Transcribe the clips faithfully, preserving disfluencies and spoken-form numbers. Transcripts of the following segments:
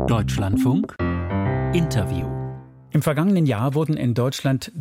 Deutschlandfunk Interview. Im vergangenen Jahr wurden in Deutschland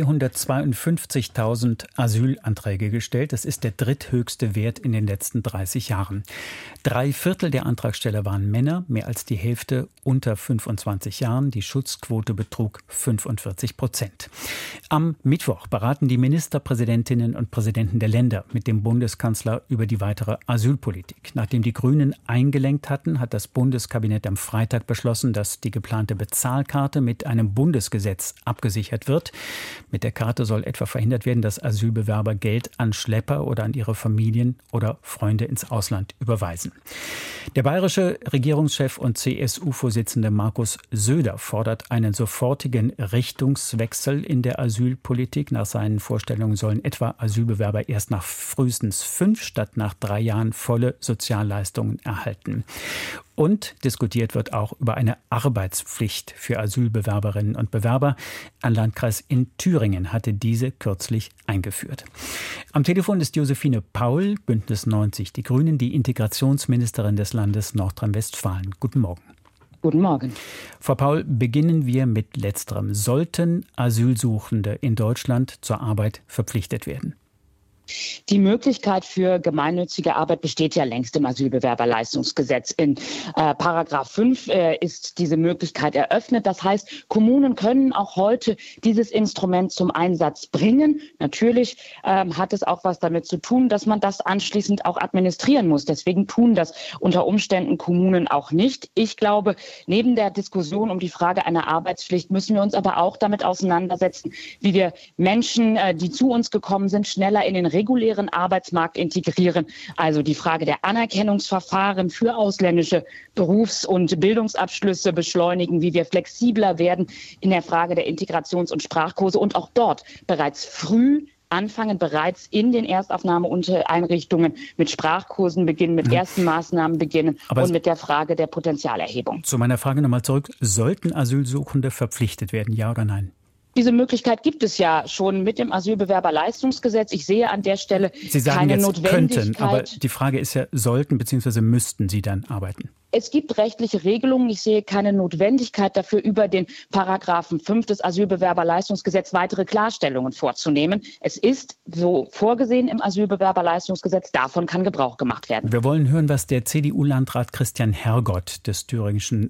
dreihundertzweiundfünfzigtausend Asylanträge gestellt. Das ist der dritthöchste Wert in den letzten dreißig Jahren. Drei Viertel der Antragsteller waren Männer, mehr als die Hälfte unter fünfundzwanzig Jahren. Die Schutzquote betrug fünfundvierzig Prozent. Am Mittwoch beraten die Ministerpräsidentinnen und Präsidenten der Länder mit dem Bundeskanzler über die weitere Asylpolitik. Nachdem die Grünen eingelenkt hatten, hat das Bundeskabinett am Freitag beschlossen, dass die geplante Bezahlkarte mit einem Bundesgesetz abgesichert wird. Mit der Karte soll etwa verhindert werden, dass Asylbewerber Geld an Schlepper oder an ihre Familien oder Freunde ins Ausland überweisen. Der bayerische Regierungschef und C S U-Vorsitzende Markus Söder fordert einen sofortigen Richtungswechsel in der Asylpolitik. Nach seinen Vorstellungen sollen etwa Asylbewerber erst nach frühestens fünf statt nach drei Jahren volle Sozialleistungen erhalten. Und diskutiert wird auch über eine Arbeitspflicht für Asylbewerberinnen und Bewerber. Ein Landkreis in Thüringen hatte diese kürzlich eingeführt. Am Telefon ist Josephine Paul, Bündnis neunzig Die Grünen, die Integrationsministerin des Landes Nordrhein-Westfalen. Guten Morgen. Guten Morgen. Frau Paul, beginnen wir mit Letzterem. Sollten Asylsuchende in Deutschland zur Arbeit verpflichtet werden? Die Möglichkeit für gemeinnützige Arbeit besteht ja längst im Asylbewerberleistungsgesetz. In äh, Paragraph fünf äh, ist diese Möglichkeit eröffnet. Das heißt, Kommunen können auch heute dieses Instrument zum Einsatz bringen. Natürlich ähm, hat es auch was damit zu tun, dass man das anschließend auch administrieren muss. Deswegen tun das unter Umständen Kommunen auch nicht. Ich glaube, neben der Diskussion um die Frage einer Arbeitspflicht müssen wir uns aber auch damit auseinandersetzen, wie wir Menschen, äh, die zu uns gekommen sind, schneller in den regulären Arbeitsmarkt integrieren. Also die Frage der Anerkennungsverfahren für ausländische Berufs- und Bildungsabschlüsse beschleunigen, wie wir flexibler werden in der Frage der Integrations- und Sprachkurse und auch dort bereits früh anfangen, bereits in den Erstaufnahmeeinrichtungen mit Sprachkursen beginnen, mit ersten Maßnahmen beginnen Aber und mit der Frage der Potenzialerhebung. Zu meiner Frage nochmal zurück. Sollten Asylsuchende verpflichtet werden, ja oder nein? Diese Möglichkeit gibt es ja schon mit dem Asylbewerberleistungsgesetz. Ich sehe an der Stelle Sie sagen keine jetzt Notwendigkeit. Könnten, aber die Frage ist ja, sollten bzw. müssten sie dann arbeiten? Es gibt rechtliche Regelungen. Ich sehe keine Notwendigkeit dafür, über den Paragraphen fünf des Asylbewerberleistungsgesetzes weitere Klarstellungen vorzunehmen. Es ist so vorgesehen im Asylbewerberleistungsgesetz. Davon kann Gebrauch gemacht werden. Wir wollen hören, was der C D U-Landrat Christian Hergott des thüringischen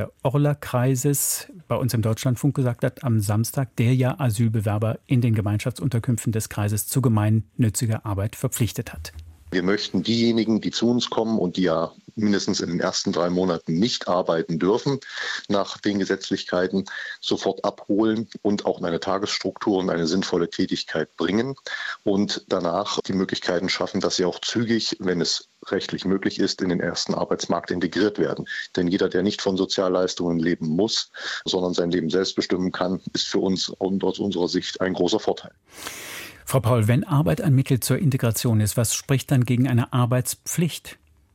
Saale-Orla-Kreises bei uns im Deutschlandfunk gesagt hat am Samstag, der ja Asylbewerber in den Gemeinschaftsunterkünften des Kreises zu gemeinnütziger Arbeit verpflichtet hat. Wir möchten diejenigen, die zu uns kommen und die ja mindestens in den ersten drei Monaten nicht arbeiten dürfen, nach den Gesetzlichkeiten sofort abholen und auch in eine Tagesstruktur und eine sinnvolle Tätigkeit bringen und danach die Möglichkeiten schaffen, dass sie auch zügig, wenn es rechtlich möglich ist, in den ersten Arbeitsmarkt integriert werden. Denn jeder, der nicht von Sozialleistungen leben muss, sondern sein Leben selbst bestimmen kann, ist für uns und aus unserer Sicht ein großer Vorteil. Frau Paul, wenn Arbeit ein Mittel zur Integration ist, was spricht dann gegen eine Arbeitspflicht?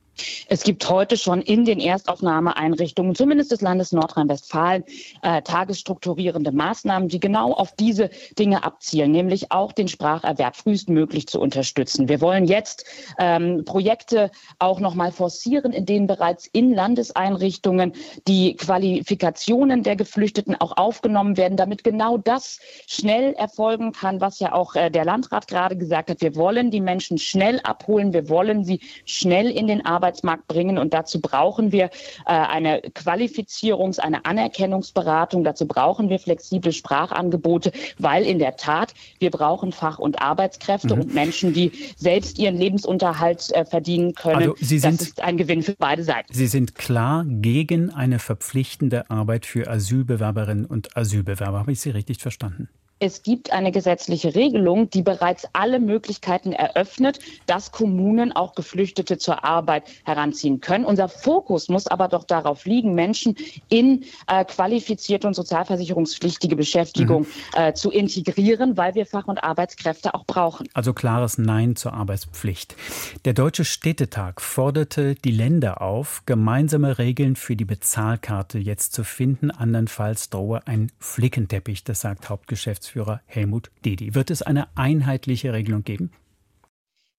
Es gibt heute schon in den Erstaufnahmeeinrichtungen, zumindest des Landes Nordrhein-Westfalen, äh, tagesstrukturierende Maßnahmen, die genau auf diese Dinge abzielen, nämlich auch den Spracherwerb frühestmöglich zu unterstützen. Wir wollen jetzt ähm, Projekte auch noch mal forcieren, in denen bereits in Landeseinrichtungen die Qualifikationen der Geflüchteten auch aufgenommen werden, damit genau das schnell erfolgen kann, was ja auch äh, der Landrat gerade gesagt hat. Wir wollen die Menschen schnell abholen, wir wollen sie schnell in den Arbeitsmarkt Arbeitsmarkt bringen. Und dazu brauchen wir äh, eine Qualifizierungs-, eine Anerkennungsberatung. Dazu brauchen wir flexible Sprachangebote, weil in der Tat wir brauchen Fach- und Arbeitskräfte mhm. und Menschen, die selbst ihren Lebensunterhalt äh, verdienen können. Also Sie sind, das ist ein Gewinn für beide Seiten. Sie sind klar gegen eine verpflichtende Arbeit für Asylbewerberinnen und Asylbewerber. Habe ich Sie richtig verstanden? Es gibt eine gesetzliche Regelung, die bereits alle Möglichkeiten eröffnet, dass Kommunen auch Geflüchtete zur Arbeit heranziehen können. Unser Fokus muss aber doch darauf liegen, Menschen in äh, qualifizierte und sozialversicherungspflichtige Beschäftigung mhm. äh, zu integrieren, weil wir Fach- und Arbeitskräfte auch brauchen. Also klares Nein zur Arbeitspflicht. Der Deutsche Städtetag forderte die Länder auf, gemeinsame Regeln für die Bezahlkarte jetzt zu finden. Andernfalls drohe ein Flickenteppich, das sagt Hauptgeschäftsführer Helmut Dedi. Wird es eine einheitliche Regelung geben?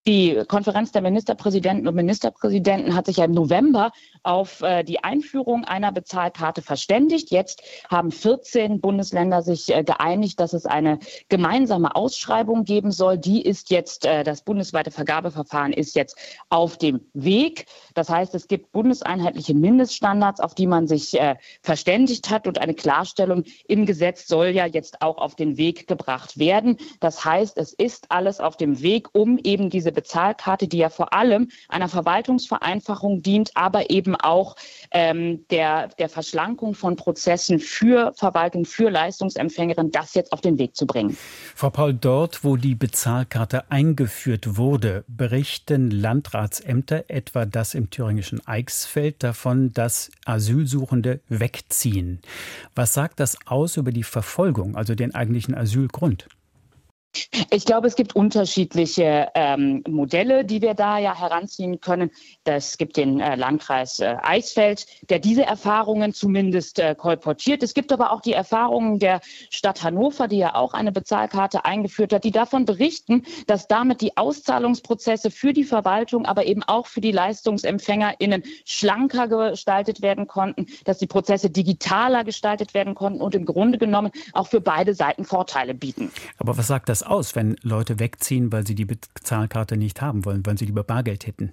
Die Konferenz der Ministerpräsidenten und Ministerpräsidenten hat sich ja im November auf äh, die Einführung einer Bezahlkarte verständigt. Jetzt haben vierzehn Bundesländer sich äh, geeinigt, dass es eine gemeinsame Ausschreibung geben soll. Die ist jetzt, äh, das bundesweite Vergabeverfahren ist jetzt auf dem Weg. Das heißt, es gibt bundeseinheitliche Mindeststandards, auf die man sich äh, verständigt hat. Und eine Klarstellung im Gesetz soll ja jetzt auch auf den Weg gebracht werden. Das heißt, es ist alles auf dem Weg, um eben diese Bezahlkarte, die ja vor allem einer Verwaltungsvereinfachung dient, aber eben auch ähm, der, der Verschlankung von Prozessen für Verwaltung, für Leistungsempfängerinnen, das jetzt auf den Weg zu bringen. Frau Paul, dort, wo die Bezahlkarte eingeführt wurde, berichten Landratsämter, etwa das im thüringischen Eichsfeld, davon, dass Asylsuchende wegziehen. Was sagt das aus über die Verfolgung, also den eigentlichen Asylgrund? Ich glaube, es gibt unterschiedliche ähm, Modelle, die wir da ja heranziehen können. Es gibt den äh, Landkreis äh, Eichsfeld, der diese Erfahrungen zumindest äh, kolportiert. Es gibt aber auch die Erfahrungen der Stadt Hannover, die ja auch eine Bezahlkarte eingeführt hat, die davon berichten, dass damit die Auszahlungsprozesse für die Verwaltung, aber eben auch für die LeistungsempfängerInnen schlanker gestaltet werden konnten, dass die Prozesse digitaler gestaltet werden konnten und im Grunde genommen auch für beide Seiten Vorteile bieten. Aber was sagt das aus, wenn Leute wegziehen, weil sie die Bezahlkarte nicht haben wollen, weil sie lieber Bargeld hätten?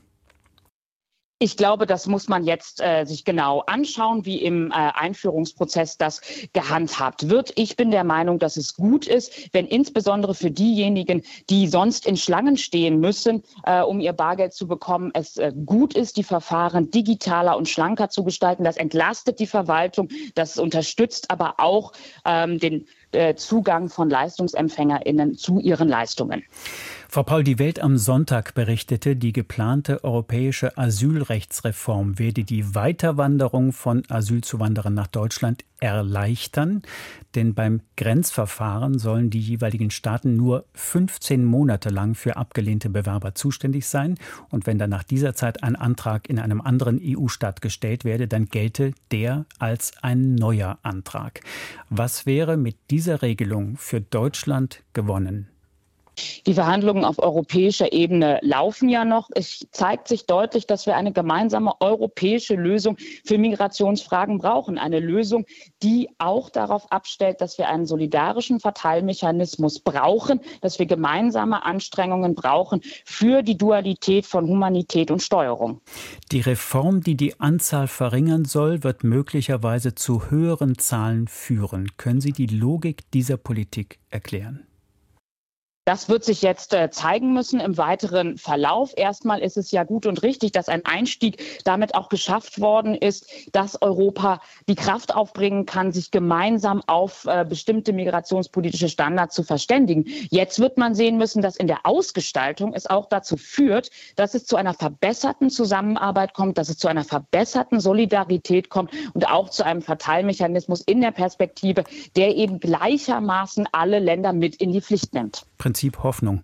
Ich glaube, das muss man jetzt äh, sich genau anschauen, wie im äh, Einführungsprozess das gehandhabt wird. Ich bin der Meinung, dass es gut ist, wenn insbesondere für diejenigen, die sonst in Schlangen stehen müssen, äh, um ihr Bargeld zu bekommen, es äh, gut ist, die Verfahren digitaler und schlanker zu gestalten. Das entlastet die Verwaltung, das unterstützt aber auch ähm, den äh, Zugang von LeistungsempfängerInnen zu ihren Leistungen. Frau Paul, die Welt am Sonntag berichtete, die geplante europäische Asylrechtsreform werde die Weiterwanderung von Asylzuwanderern nach Deutschland erleichtern. Denn beim Grenzverfahren sollen die jeweiligen Staaten nur fünfzehn Monate lang für abgelehnte Bewerber zuständig sein. Und wenn dann nach dieser Zeit ein Antrag in einem anderen E U-Staat gestellt werde, dann gelte der als ein neuer Antrag. Was wäre mit dieser Regelung für Deutschland gewonnen? Die Verhandlungen auf europäischer Ebene laufen ja noch. Es zeigt sich deutlich, dass wir eine gemeinsame europäische Lösung für Migrationsfragen brauchen. Eine Lösung, die auch darauf abstellt, dass wir einen solidarischen Verteilmechanismus brauchen, dass wir gemeinsame Anstrengungen brauchen für die Dualität von Humanität und Steuerung. Die Reform, die die Anzahl verringern soll, wird möglicherweise zu höheren Zahlen führen. Können Sie die Logik dieser Politik erklären? Das wird sich jetzt äh, zeigen müssen im weiteren Verlauf. Erstmal ist es ja gut und richtig, dass ein Einstieg damit auch geschafft worden ist, dass Europa die Kraft aufbringen kann, sich gemeinsam auf äh, bestimmte migrationspolitische Standards zu verständigen. Jetzt wird man sehen müssen, dass in der Ausgestaltung es auch dazu führt, dass es zu einer verbesserten Zusammenarbeit kommt, dass es zu einer verbesserten Solidarität kommt und auch zu einem Verteilmechanismus in der Perspektive, der eben gleichermaßen alle Länder mit in die Pflicht nimmt. Prinzip Hoffnung.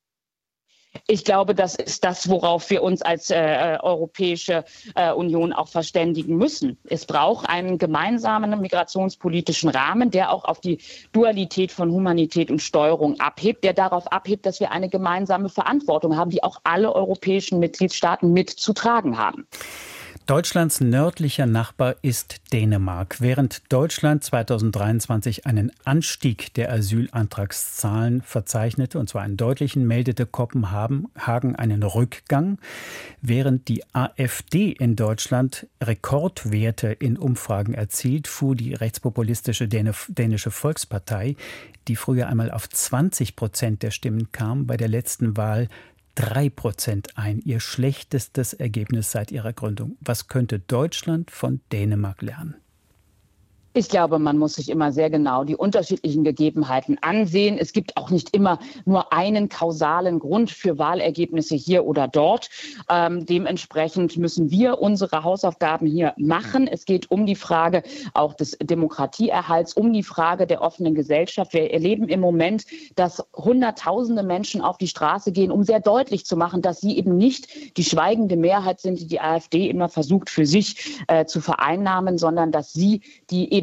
Ich glaube, das ist das, worauf wir uns als äh, Europäische äh, Union auch verständigen müssen. Es braucht einen gemeinsamen migrationspolitischen Rahmen, der auch auf die Dualität von Humanität und Steuerung abhebt, der darauf abhebt, dass wir eine gemeinsame Verantwortung haben, die auch alle europäischen Mitgliedstaaten mitzutragen haben. Deutschlands nördlicher Nachbar ist Dänemark. Während Deutschland zweitausenddreiundzwanzig einen Anstieg der Asylantragszahlen verzeichnete, und zwar einen deutlichen, meldete Kopenhagen einen Rückgang. Während die AfD in Deutschland Rekordwerte in Umfragen erzielt, fuhr die rechtspopulistische Dänische Volkspartei, die früher einmal auf zwanzig Prozent der Stimmen kam, bei der letzten Wahl drei Prozent ein, ihr schlechtestes Ergebnis seit ihrer Gründung. Was könnte Deutschland von Dänemark lernen? Ich glaube, man muss sich immer sehr genau die unterschiedlichen Gegebenheiten ansehen. Es gibt auch nicht immer nur einen kausalen Grund für Wahlergebnisse hier oder dort. Ähm, dementsprechend müssen wir unsere Hausaufgaben hier machen. Es geht um die Frage auch des Demokratieerhalts, um die Frage der offenen Gesellschaft. Wir erleben im Moment, dass Hunderttausende Menschen auf die Straße gehen, um sehr deutlich zu machen, dass sie eben nicht die schweigende Mehrheit sind, die die AfD immer versucht für sich äh, zu vereinnahmen, sondern dass sie die eben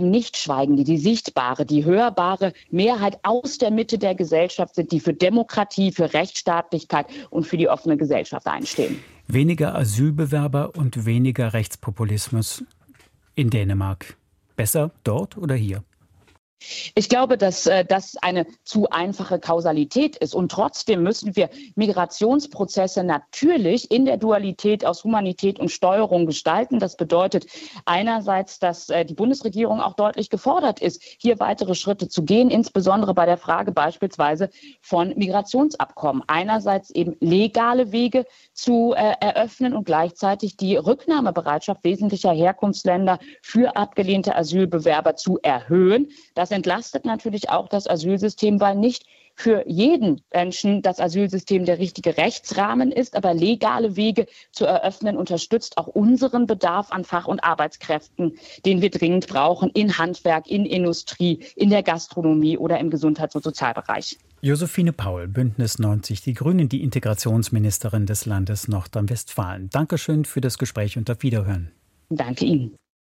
die nicht schweigende, die sichtbare, die hörbare Mehrheit aus der Mitte der Gesellschaft sind, die für Demokratie, für Rechtsstaatlichkeit und für die offene Gesellschaft einstehen. Weniger Asylbewerber und weniger Rechtspopulismus in Dänemark. Besser dort oder hier? Ich glaube, dass äh, das eine zu einfache Kausalität ist. Und trotzdem müssen wir Migrationsprozesse natürlich in der Dualität aus Humanität und Steuerung gestalten. Das bedeutet einerseits, dass äh, die Bundesregierung auch deutlich gefordert ist, hier weitere Schritte zu gehen, insbesondere bei der Frage beispielsweise von Migrationsabkommen. Einerseits eben legale Wege zu äh, eröffnen und gleichzeitig die Rücknahmebereitschaft wesentlicher Herkunftsländer für abgelehnte Asylbewerber zu erhöhen. Das entlastet natürlich auch das Asylsystem, weil nicht für jeden Menschen das Asylsystem der richtige Rechtsrahmen ist, aber legale Wege zu eröffnen unterstützt auch unseren Bedarf an Fach- und Arbeitskräften, den wir dringend brauchen in Handwerk, in Industrie, in der Gastronomie oder im Gesundheits- und Sozialbereich. Josephine Paul, Bündnis neunzig Die Grünen, die Integrationsministerin des Landes Nordrhein-Westfalen. Dankeschön für das Gespräch und auf Wiederhören. Danke Ihnen.